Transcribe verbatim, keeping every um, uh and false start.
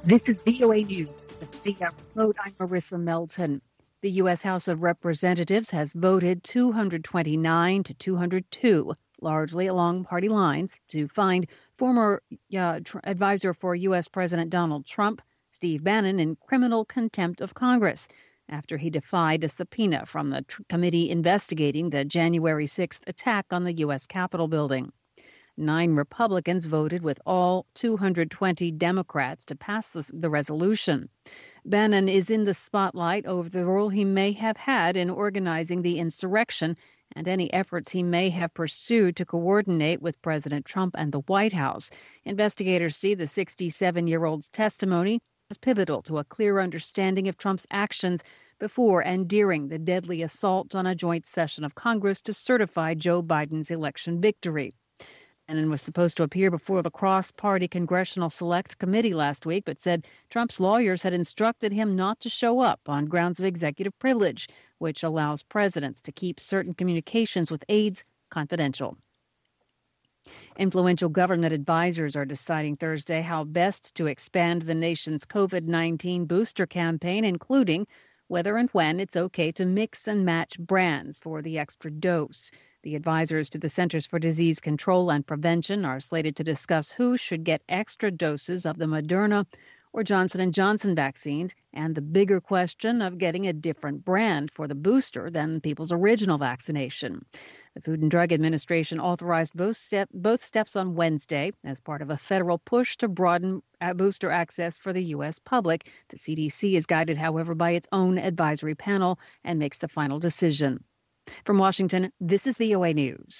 This is V O A News. Via remote, I'm Marissa Melton. The U S House of Representatives has voted two hundred twenty-nine to two hundred two, largely along party lines, to find former uh, tr- advisor for U S. President Donald Trump, Steve Bannon, in criminal contempt of Congress after he defied a subpoena from the tr- committee investigating the January sixth attack on the U S. Capitol building. Nine Republicans voted with all two hundred twenty Democrats to pass the, the resolution. Bannon is in the spotlight over the role he may have had in organizing the insurrection and any efforts he may have pursued to coordinate with President Trump and the White House. Investigators see the sixty-seven-year-old's testimony as pivotal to a clear understanding of Trump's actions before and during the deadly assault on a joint session of Congress to certify Joe Biden's election victory. Bannon was supposed to appear before the cross-party Congressional Select Committee last week, but said Trump's lawyers had instructed him not to show up on grounds of executive privilege, which allows presidents to keep certain communications with aides confidential. Influential government advisors are deciding Thursday how best to expand the nation's COVID nineteen booster campaign, including whether and when it's okay to mix and match brands for the extra dose. The advisors to the Centers for Disease Control and Prevention are slated to discuss who should get extra doses of the Moderna or Johnson and Johnson vaccines and the bigger question of getting a different brand for the booster than people's original vaccination. The Food and Drug Administration authorized both, step, both steps on Wednesday as part of a federal push to broaden booster access for the U S public. The C D C is guided, however, by its own advisory panel and makes the final decision. From Washington, this is V O A News.